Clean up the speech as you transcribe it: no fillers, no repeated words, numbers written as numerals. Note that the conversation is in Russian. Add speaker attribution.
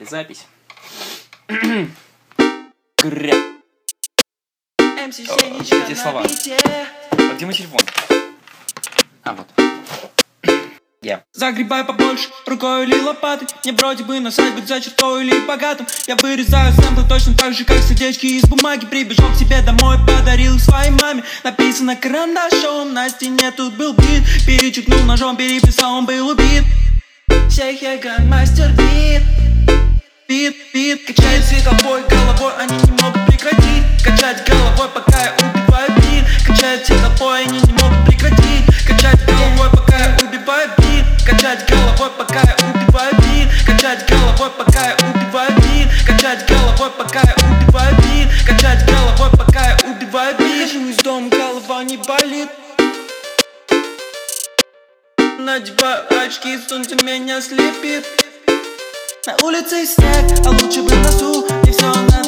Speaker 1: Запись. Где слова? А где мой телефон? А, вот.
Speaker 2: Загребай побольше, рукой или лопатой. Мне вроде бы насадят за чертой или богатым. Я вырезаю сэмплы точно так же, как сердечки из бумаги. Прибежал к тебе домой, подарил их своей маме. Написано карандашом, на стене тут был бит. Перечеркнул ножом, переписал, он был убит. Всех я грандмастер бит. Бит, качает световой головой, они не могут прекратить. Качать головой, пока я убиваю бит. Качает световой, они не могут прекратить. Качать головой, пока я убиваю бит. Качать головой, пока я убиваю бит. Качать головой, пока я убиваю бит. Качать головой, пока я убиваю бит. Качать головой, пока я убиваю бит. Хожу из дома, голова не болит. Надеваю очки, солнце меня слепит. На улице снег, а лучше бы в носу. И все на